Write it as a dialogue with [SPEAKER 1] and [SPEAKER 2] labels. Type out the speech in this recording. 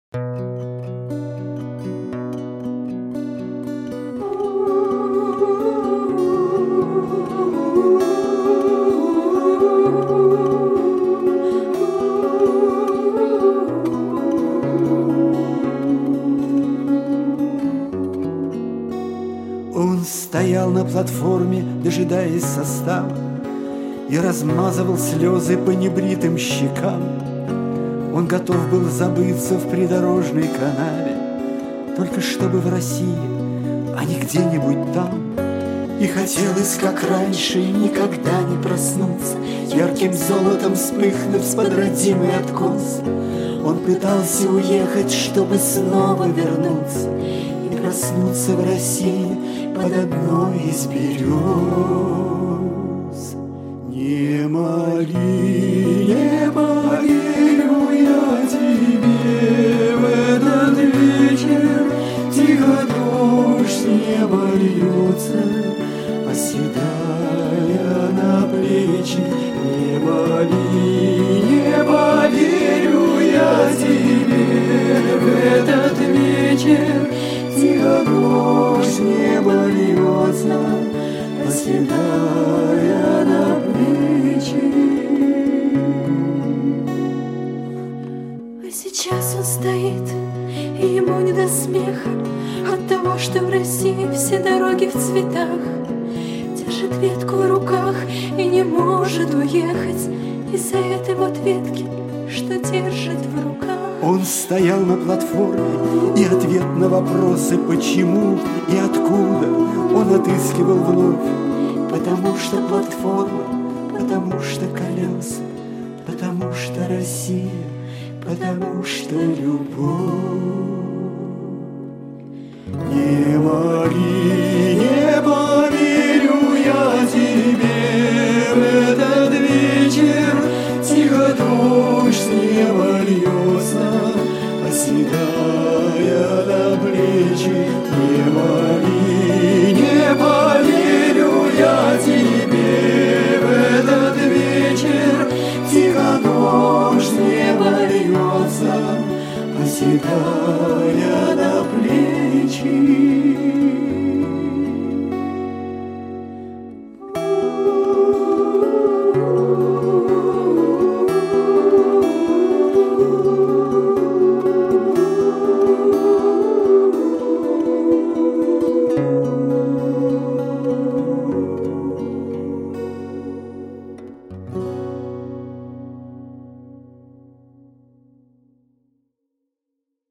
[SPEAKER 1] Он стоял на платформе, дожидаясь состава, и размазывал слезы по небритым щекам. Он готов был забыться в придорожной канаве, только чтобы в России, а не где-нибудь там. И хотелось, как раньше, никогда не проснуться, ярким золотом вспыхнув с-под родимый откос. Он пытался уехать, чтобы снова вернуться и проснуться в России под одной из берез. Не моли, не поверю я тебе в этот вечер. Тихо дождь не льется, оседая на плечи. Не моли, не поверю я тебе в этот вечер. Тихо дождь не льется, оседая на плечи.
[SPEAKER 2] А сейчас он стоит, и ему не до смеха от того, что в России все дороги в цветах. Держит ветку в руках и не может уехать из-за этой вот ветки, что держит в руках.
[SPEAKER 1] Он стоял на платформе, и ответ на вопросы «почему» и «откуда» он отыскивал вновь. Потому что платформа, потому что колеса, потому что Россия, потому что любовь. Не моли, не поверю я тебе в этот вечер. Тихо дождь не льется, оседая на плечи. Не моли, не поверю я тебе в этот вечер. Тихо дождь не льется, оседая на плечи.